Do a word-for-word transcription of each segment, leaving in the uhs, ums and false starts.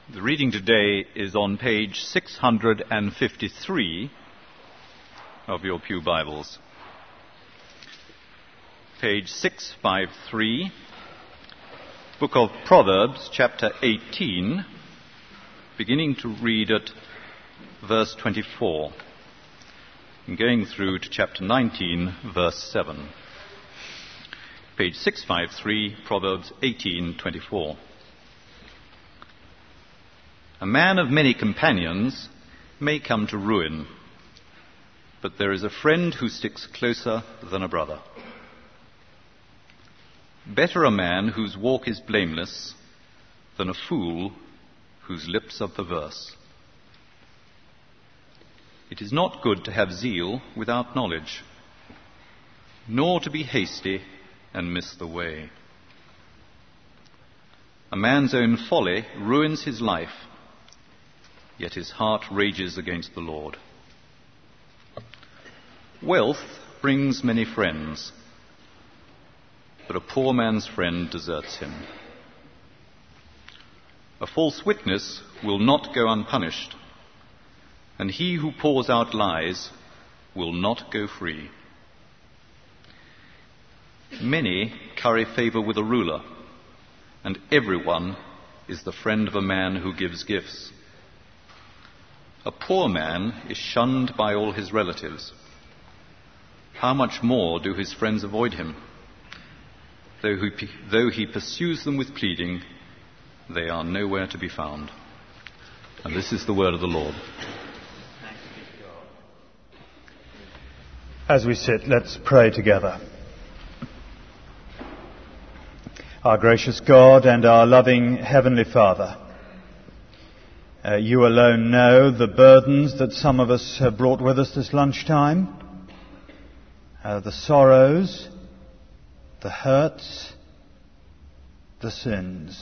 The reading today is on page six hundred fifty-three of your pew Bibles. Page six fifty-three, Book of Proverbs, chapter eighteen, beginning to read at verse twenty-four, and going through to chapter nineteen, verse seven. Page six fifty-three, Proverbs eighteen twenty-four. A man of many companions may come to ruin, but there is a friend who sticks closer than a brother. Better a man whose walk is blameless than a fool whose lips are perverse. It is not good to have zeal without knowledge, nor to be hasty and miss the way. A man's own folly ruins his life, yet his heart rages against the Lord. Wealth brings many friends, but a poor man's friend deserts him. A false witness will not go unpunished, and he who pours out lies will not go free. Many curry favor with a ruler, and everyone is the friend of a man who gives gifts. A poor man is shunned by all his relatives. How much more do his friends avoid him? Though he, though he pursues them with pleading, they are nowhere to be found. And this is the word of the Lord. As we sit, let's pray together. Our gracious God and our loving Heavenly Father, Uh, you alone know the burdens that some of us have brought with us this lunchtime, uh, the sorrows, the hurts, the sins.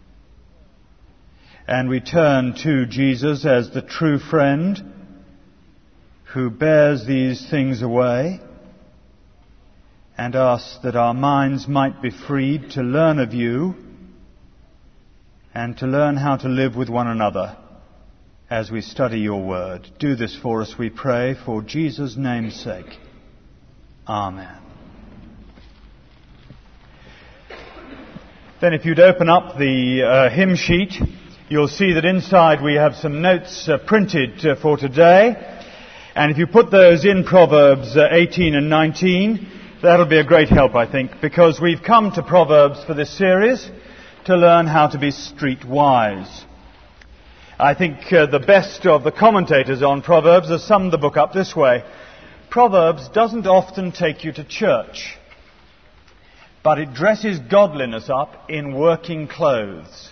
And we turn to Jesus as the true friend who bears these things away, and ask that our minds might be freed to learn of you and to learn how to live with one another as we study your word. Do this for us, we pray, for Jesus' name's sake. Amen. Then if you'd open up the uh, hymn sheet, you'll see that inside we have some notes uh, printed uh, for today. And if you put those in Proverbs uh, eighteen and nineteen, that'll be a great help, I think, because we've come to Proverbs for this series to learn how to be streetwise. I think uh, the best of the commentators on Proverbs have summed the book up this way. Proverbs doesn't often take you to church, but it dresses godliness up in working clothes.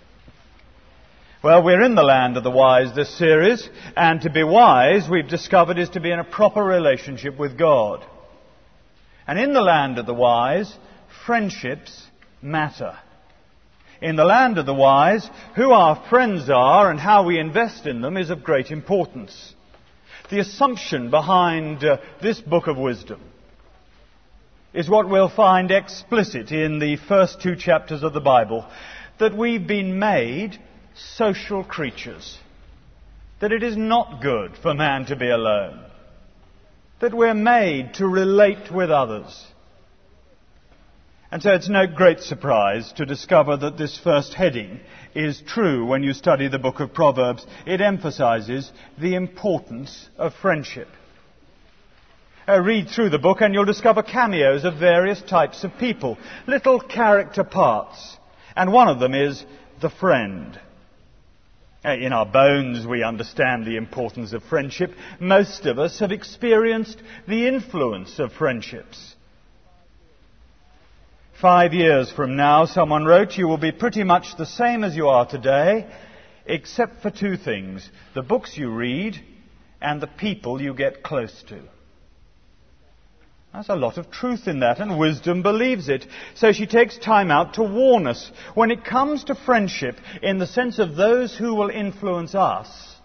Well, we're in the land of the wise this series, and to be wise, we've discovered, is to be in a proper relationship with God. And in the land of the wise, friendships matter. In the land of the wise, who our friends are and how we invest in them is of great importance. The assumption behind uh, this book of wisdom is what we'll find explicit in the first two chapters of the Bible, that we've been made social creatures, that it is not good for man to be alone, that we're made to relate with others. And so it's no great surprise to discover that this first heading is true when you study the book of Proverbs. It emphasizes the importance of friendship. Uh, read through the book and you'll discover cameos of various types of people, little character parts. And one of them is the friend. Uh, in our bones we understand the importance of friendship. Most of us have experienced the influence of friendships. Five years from now, someone wrote, you will be pretty much the same as you are today, except for two things: the books you read and the people you get close to. There's a lot of truth in that, and wisdom believes it. So she takes time out to warn us. When it comes to friendship, in the sense of those who will influence us,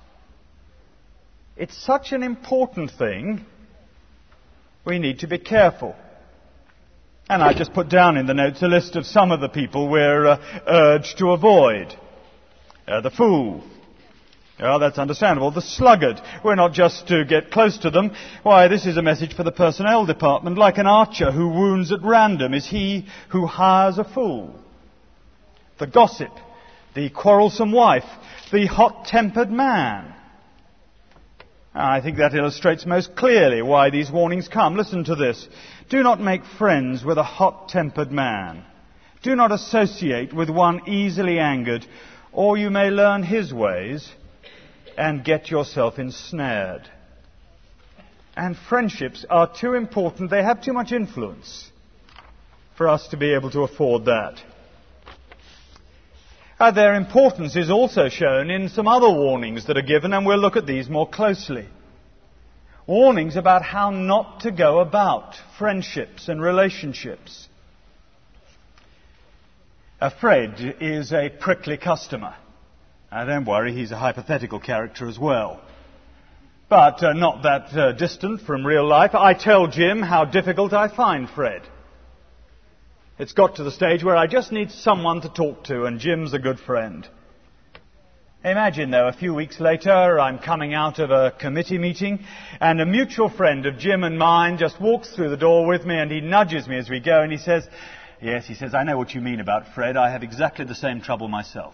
it's such an important thing, we need to be careful. And I just put down in the notes a list of some of the people we're uh, urged to avoid. Uh, the fool. Oh, that's understandable. The sluggard. We're not just to get close to them. Why, this is a message for the personnel department. Like an archer who wounds at random is he who hires a fool. The gossip. The quarrelsome wife. The hot-tempered man. I think that illustrates most clearly why these warnings come. Listen to this. Do not make friends with a hot-tempered man. Do not associate with one easily angered, or you may learn his ways and get yourself ensnared. And friendships are too important. They have too much influence for us to be able to afford that. Uh, their importance is also shown in some other warnings that are given, and we'll look at these more closely. Warnings about how not to go about friendships and relationships. Uh, Fred is a prickly customer. Uh, don't worry, he's a hypothetical character as well. But uh, not that uh, distant from real life. I tell Jim how difficult I find Fred. It's got to the stage where I just need someone to talk to, and Jim's a good friend. Imagine, though, a few weeks later, I'm coming out of a committee meeting, and a mutual friend of Jim and mine just walks through the door with me, and he nudges me as we go, and he says, yes, he says, I know what you mean about Fred. I have exactly the same trouble myself.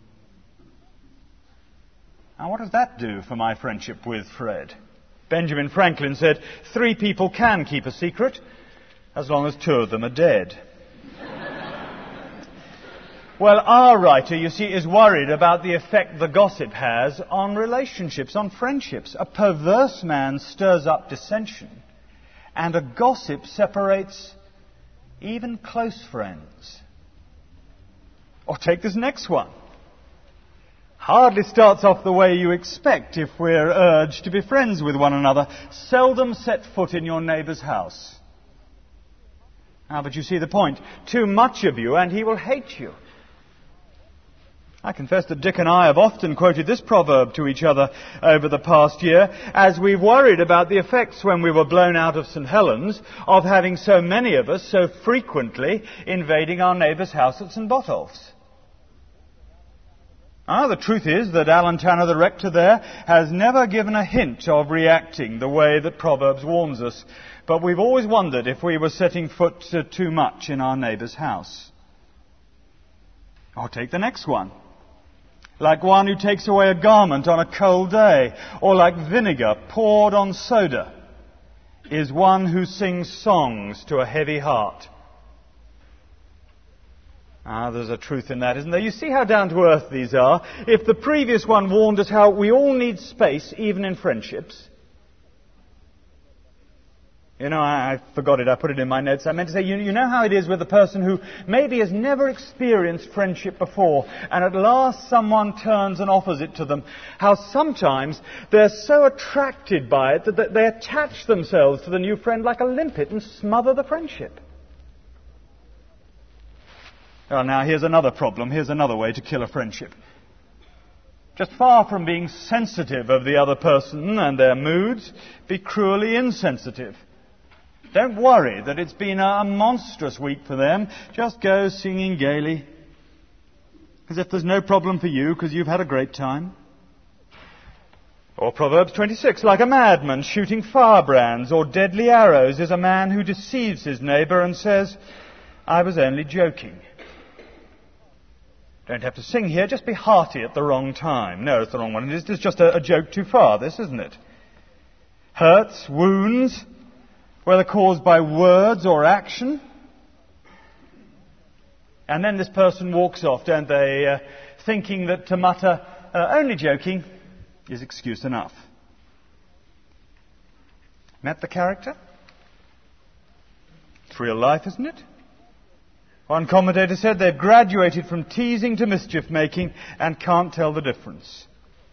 Now, what does that do for my friendship with Fred? Benjamin Franklin said, three people can keep a secret as long as two of them are dead. Well, our writer, you see, is worried about the effect the gossip has on relationships, on friendships. A perverse man stirs up dissension, and a gossip separates even close friends. Or take this next one. Hardly starts off the way you expect if we're urged to be friends with one another. Seldom set foot in your neighbour's house. Ah, but you see the point. Too much of you and he will hate you. I confess that Dick and I have often quoted this proverb to each other over the past year as we've worried about the effects when we were blown out of St Helens of having so many of us so frequently invading our neighbour's house at St Botolph's. Ah, the truth is that Alan Tanner, the rector there, has never given a hint of reacting the way that Proverbs warns us. But we've always wondered if we were setting foot uh, too much in our neighbour's house. Or take the next one. Like one who takes away a garment on a cold day, or like vinegar poured on soda, is one who sings songs to a heavy heart. Ah, there's a truth in that, isn't there? You see how down to earth these are. If the previous one warned us how we all need space, even in friendships. You know, I, I forgot it. I put it in my notes. I meant to say, you, you know how it is with a person who maybe has never experienced friendship before, and at last someone turns and offers it to them. How sometimes they're so attracted by it that, that they attach themselves to the new friend like a limpet and smother the friendship. Oh, now here's another problem. Here's another way to kill a friendship. Just far from being sensitive of the other person and their moods, be cruelly insensitive. Don't worry that it's been a monstrous week for them. Just go singing gaily, as if there's no problem for you because you've had a great time. Or Proverbs twenty-six, like a madman shooting firebrands or deadly arrows is a man who deceives his neighbour and says, I was only joking. Don't have to sing here, just be hearty at the wrong time. No, it's the wrong one. It's just a, a joke too far, this, isn't it? Hurts, wounds, whether caused by words or action. And then this person walks off, don't they, uh, thinking that to mutter, uh, only joking, is excuse enough. Met the character? It's real life, isn't it? One commentator said they've graduated from teasing to mischief-making and can't tell the difference.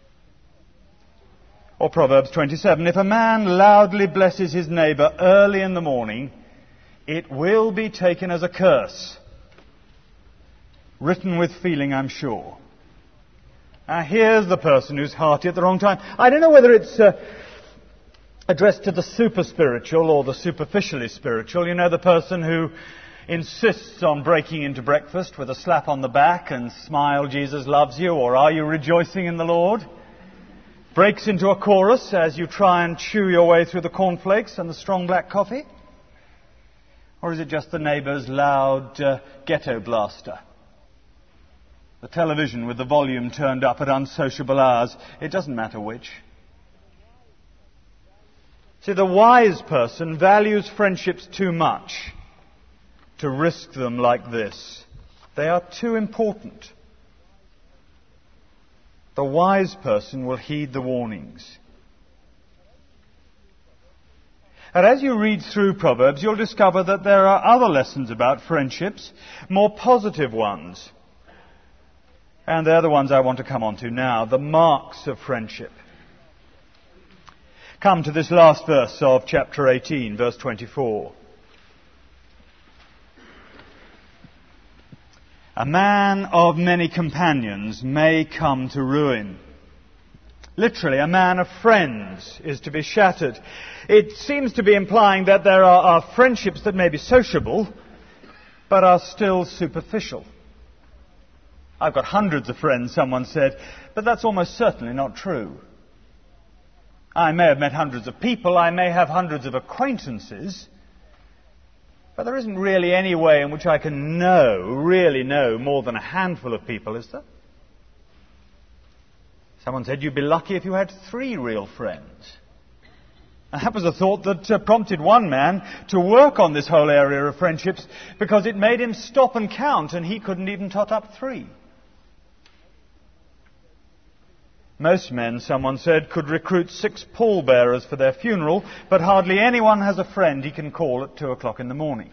Or Proverbs twenty-seven, if a man loudly blesses his neighbour early in the morning, it will be taken as a curse. Written with feeling, I'm sure. Now here's the person who's hearty at the wrong time. I don't know whether it's uh, addressed to the super-spiritual or the superficially spiritual. You know, the person who insists on breaking into breakfast with a slap on the back and smile, Jesus loves you, or are you rejoicing in the Lord? Breaks into a chorus as you try and chew your way through the cornflakes and the strong black coffee? Or is it just the neighbour's loud uh, ghetto blaster? The television with the volume turned up at unsociable hours? It doesn't matter which. See, the wise person values friendships too much to risk them like this. They are too important. The wise person will heed the warnings. And as you read through Proverbs, you'll discover that there are other lessons about friendships, more positive ones. And they're the ones I want to come on to now, the marks of friendship. Come to this last verse of chapter eighteen, verse twenty-four. A man of many companions may come to ruin. Literally, a man of friends is to be shattered. It seems to be implying that there are, are friendships that may be sociable, but are still superficial. I've got hundreds of friends, someone said, but that's almost certainly not true. I may have met hundreds of people, I may have hundreds of acquaintances, but there isn't really any way in which I can know, really know, more than a handful of people, is there? Someone said you'd be lucky if you had three real friends. And that was a thought that uh, prompted one man to work on this whole area of friendships because it made him stop and count, and he couldn't even tot up three. Most men, someone said, could recruit six pallbearers for their funeral, but hardly anyone has a friend he can call at two o'clock in the morning.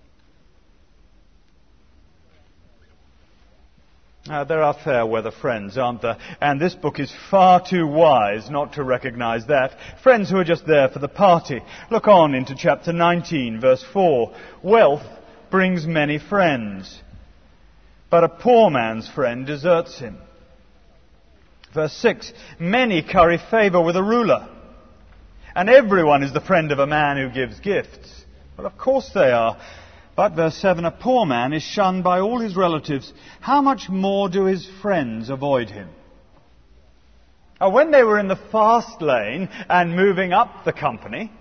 Uh, there are fair weather friends, aren't there? And this book is far too wise not to recognize that. Friends who are just there for the party. Look on into chapter nineteen, verse four. Wealth brings many friends, but a poor man's friend deserts him. Verse six, many curry favor with a ruler, and everyone is the friend of a man who gives gifts. Well, of course they are. But, verse seven, a poor man is shunned by all his relatives. How much more do his friends avoid him? Now, when they were in the fast lane and moving up the company,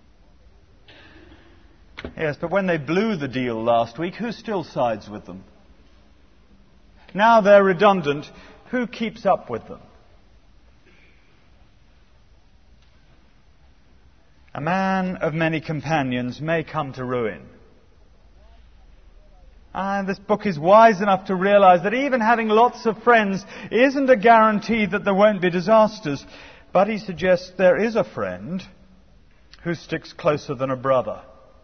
yes, but when they blew the deal last week, who still sides with them? Now they're redundant. Who keeps up with them? A man of many companions may come to ruin. And this book is wise enough to realize that even having lots of friends isn't a guarantee that there won't be disasters. But he suggests there is a friend who sticks closer than a brother.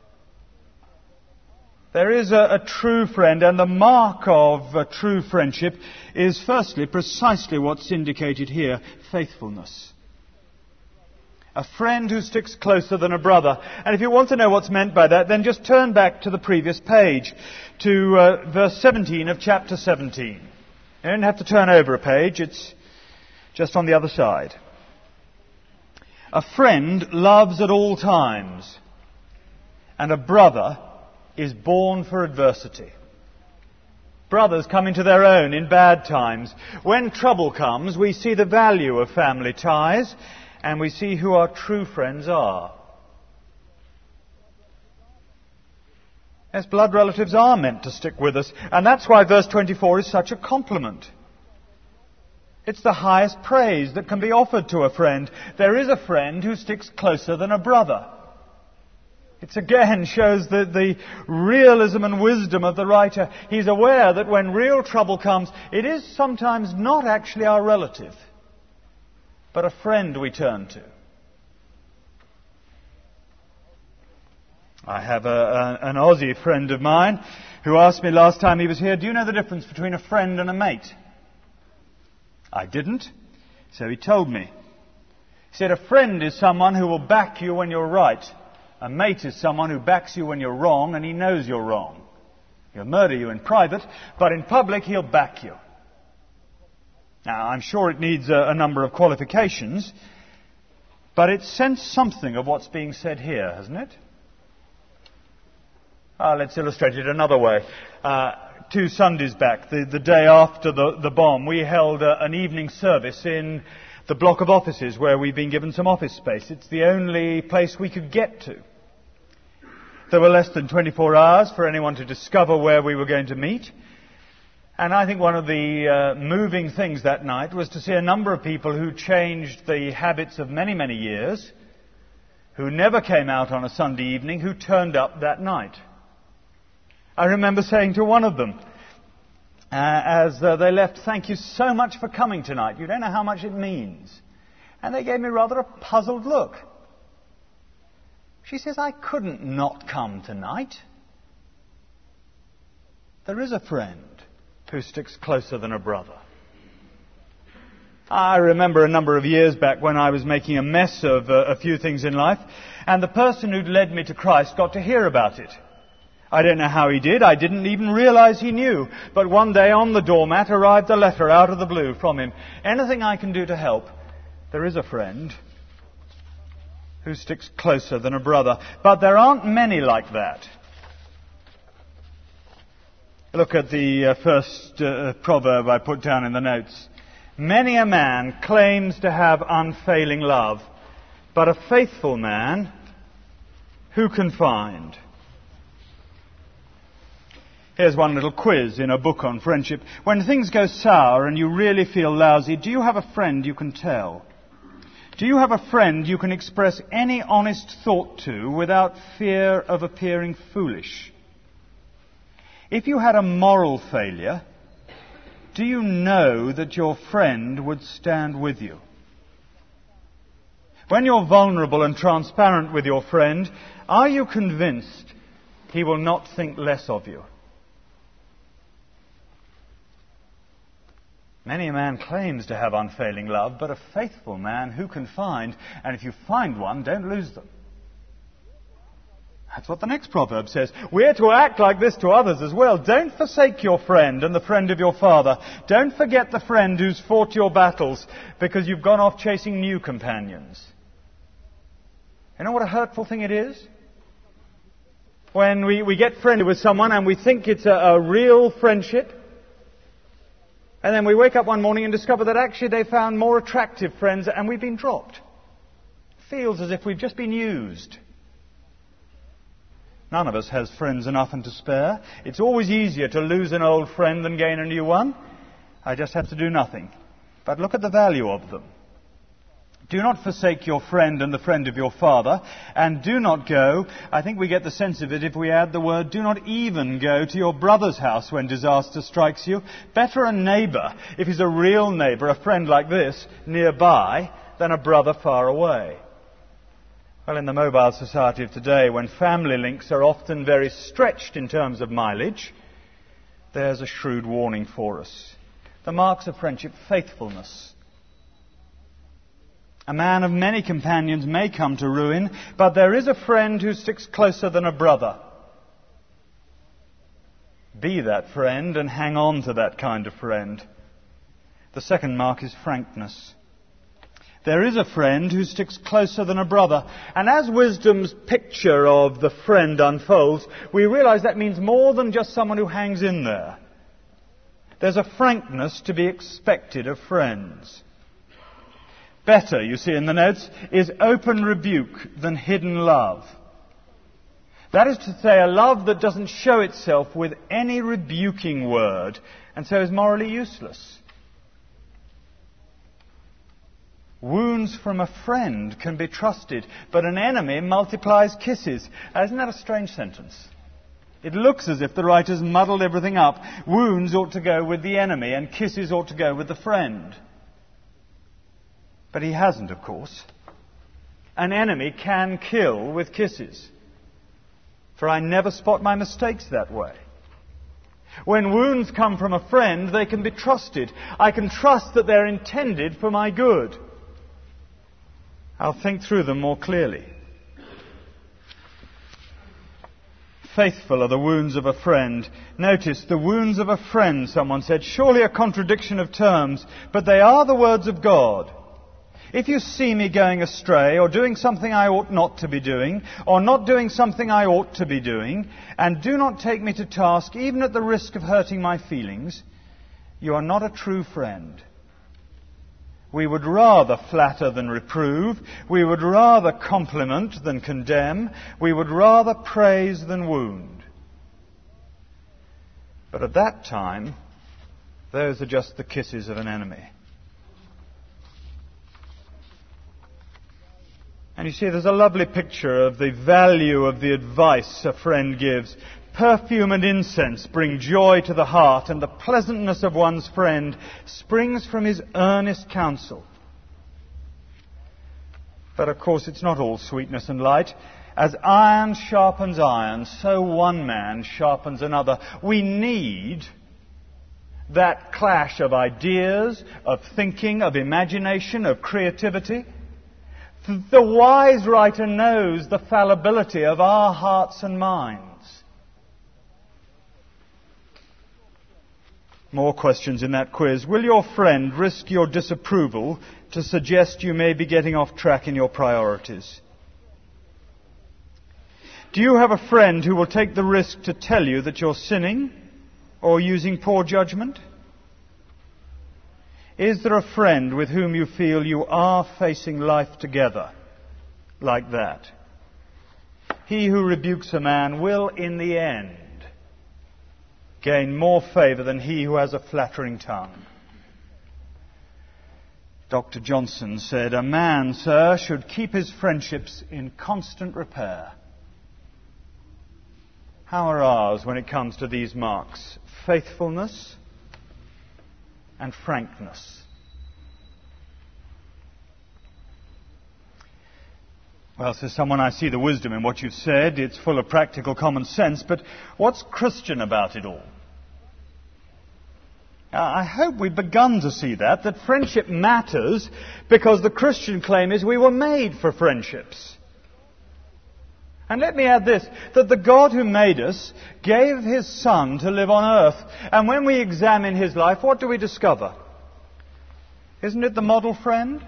There is a, a true friend, and the mark of a true friendship is firstly precisely what's indicated here, faithfulness. A friend who sticks closer than a brother. And if you want to know what's meant by that, then just turn back to the previous page, to uh, verse seventeen of chapter seventeen. You don't have to turn over a page, it's just on the other side. A friend loves at all times, and a brother is born for adversity. Brothers come into their own in bad times. When trouble comes, we see the value of family ties, and we see who our true friends are. Yes, blood relatives are meant to stick with us, and that's why verse twenty-four is such a compliment. It's the highest praise that can be offered to a friend. There is a friend who sticks closer than a brother. It again shows the, the realism and wisdom of the writer. He's aware that when real trouble comes, it is sometimes not actually our relative, but a friend we turn to. I have a, a, an Aussie friend of mine who asked me last time he was here, do you know the difference between a friend and a mate? I didn't, so he told me. He said, a friend is someone who will back you when you're right. A mate is someone who backs you when you're wrong, and he knows you're wrong. He'll murder you in private, but in public he'll back you. Now, I'm sure it needs a, a number of qualifications, but it sensed something of what's being said here, hasn't it? Uh, let's illustrate it another way. Uh, two Sundays back, the, the day after the, the bomb, we held uh, an evening service in the block of offices where we've been given some office space. It's the only place we could get to. There were less than twenty-four hours for anyone to discover where we were going to meet. And I think one of the uh, moving things that night was to see a number of people who changed the habits of many, many years, who never came out on a Sunday evening, who turned up that night. I remember saying to one of them, uh, as uh, they left, "Thank you so much for coming tonight. You don't know how much it means." And they gave me rather a puzzled look. She says, "I couldn't not come tonight. There is a friend who sticks closer than a brother." I remember a number of years back when I was making a mess of uh, a few things in life, and the person who'd led me to Christ got to hear about it. I don't know how he did. I didn't even realize he knew. But one day on the doormat arrived a letter out of the blue from him. "Anything I can do to help? There is a friend who sticks closer than a brother." But there aren't many like that. Look at the uh, first uh, proverb I put down in the notes. "Many a man claims to have unfailing love, but a faithful man who can find?" Here's one little quiz in a book on friendship. When things go sour and you really feel lousy, do you have a friend you can tell? Do you have a friend you can express any honest thought to without fear of appearing foolish? If you had a moral failure, do you know that your friend would stand with you? When you're vulnerable and transparent with your friend, are you convinced he will not think less of you? Many a man claims to have unfailing love, but a faithful man who can find? And if you find one, don't lose them. That's what the next proverb says. We're to act like this to others as well. Don't forsake your friend and the friend of your father. Don't forget the friend who's fought your battles because you've gone off chasing new companions. You know what a hurtful thing it is? When we, we get friendly with someone and we think it's a, a real friendship, and then we wake up one morning and discover that actually they found more attractive friends and we've been dropped. It feels as if we've just been used. None of us has friends enough and to spare. It's always easier to lose an old friend than gain a new one. I just have to do nothing. But look at the value of them. Do not forsake your friend and the friend of your father, and do not go. I think we get the sense of it if we add the word, do not even go to your brother's house when disaster strikes you. Better a neighbour, if he's a real neighbour, a friend like this, nearby, than a brother far away. Well, in the mobile society of today, when family links are often very stretched in terms of mileage, there's a shrewd warning for us. The marks of friendship: faithfulness. A man of many companions may come to ruin, but there is a friend who sticks closer than a brother. Be that friend and hang on to that kind of friend. The second mark is frankness. There is a friend who sticks closer than a brother. And as wisdom's picture of the friend unfolds, we realize that means more than just someone who hangs in there. There's a frankness to be expected of friends. Better, you see in the notes, is open rebuke than hidden love. That is to say, a love that doesn't show itself with any rebuking word, and so is morally useless. Wounds from a friend can be trusted, but an enemy multiplies kisses. Isn't that a strange sentence? It looks as if the writer's muddled everything up. Wounds ought to go with the enemy, and kisses ought to go with the friend. But he hasn't, of course. An enemy can kill with kisses. For I never spot my mistakes that way. When wounds come from a friend, they can be trusted. I can trust that they're intended for my good. I'll think through them more clearly. Faithful are the wounds of a friend. Notice, the wounds of a friend, someone said. Surely a contradiction of terms, but they are the words of God. If you see me going astray, or doing something I ought not to be doing, or not doing something I ought to be doing, and do not take me to task, even at the risk of hurting my feelings, you are not a true friend. We would rather flatter than reprove. We would rather compliment than condemn. We would rather praise than wound. But at that time, those are just the kisses of an enemy. And you see, there's a lovely picture of the value of the advice a friend gives. Perfume and incense bring joy to the heart, and the pleasantness of one's friend springs from his earnest counsel. But of course, it's not all sweetness and light. As iron sharpens iron, so one man sharpens another. We need that clash of ideas, of thinking, of imagination, of creativity. The wise writer knows the fallibility of our hearts and minds. More questions in that quiz. Will your friend risk your disapproval to suggest you may be getting off track in your priorities? Do you have a friend who will take the risk to tell you that you're sinning or using poor judgment? Is there a friend with whom you feel you are facing life together like that? He who rebukes a man will, in the end, gain more favour than he who has a flattering tongue. Doctor Johnson said, "A man, sir, should keep his friendships in constant repair." How are ours when it comes to these marks? Faithfulness and frankness. Well, says someone, I see the wisdom in what you've said. It's full of practical common sense, but what's Christian about it all? I hope we've begun to see that, that friendship matters because the Christian claim is we were made for friendships. And let me add this, that the God who made us gave His Son to live on earth. And when we examine His life, what do we discover? Isn't it the model friend?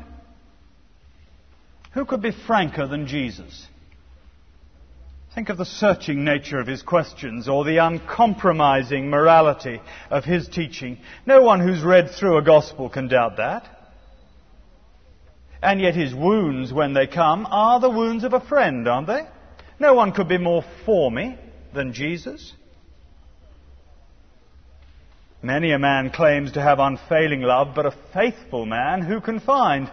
Who could be franker than Jesus? Think of the searching nature of His questions or the uncompromising morality of His teaching. No one who's read through a gospel can doubt that. And yet His wounds, when they come, are the wounds of a friend, aren't they? No one could be more for me than Jesus. Many a man claims to have unfailing love, but a faithful man who can find?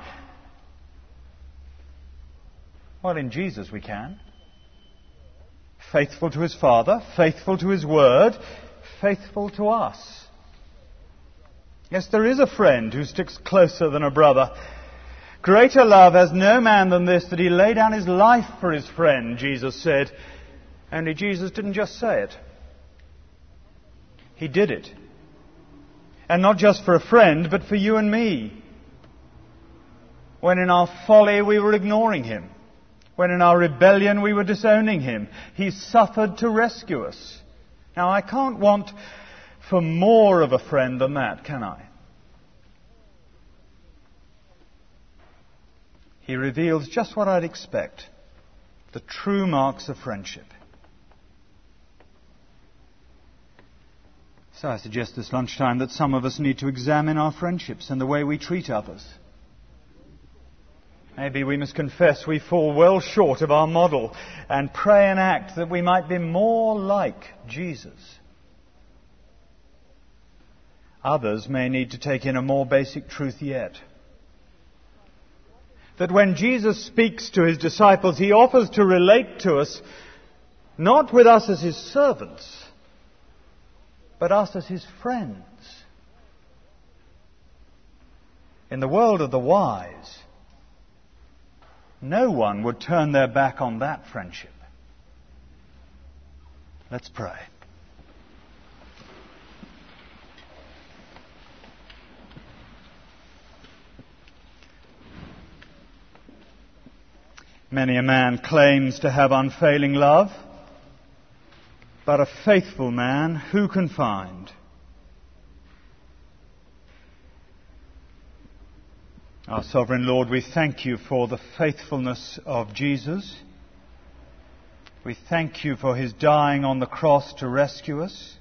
Well, in Jesus we can. Faithful to His Father, faithful to His Word, faithful to us. Yes, there is a friend who sticks closer than a brother. Greater love has no man than this, that he lay down his life for his friend, Jesus said. Only Jesus didn't just say it. He did it. And not just for a friend, but for you and me. When in our folly we were ignoring Him. When in our rebellion we were disowning Him. He suffered to rescue us. Now, I can't want for more of a friend than that, can I? He reveals just what I'd expect. The true marks of friendship. So I suggest this lunchtime that some of us need to examine our friendships and the way we treat others. Maybe we must confess we fall well short of our model and pray and act that we might be more like Jesus. Others may need to take in a more basic truth yet. That when Jesus speaks to His disciples, He offers to relate to us, not with us as His servants, but us as His friends. In the world of the wise, no one would turn their back on that friendship. Let's pray. Many a man claims to have unfailing love, but a faithful man who can find? Our Sovereign Lord, we thank you for the faithfulness of Jesus. We thank you for his dying on the cross to rescue us.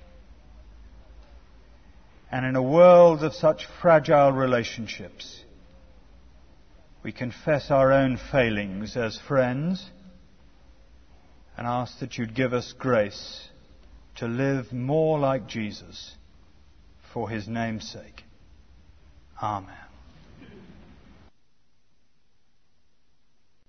And in a world of such fragile relationships, we confess our own failings as friends and ask that you'd give us grace to live more like Jesus for his name's sake. Amen.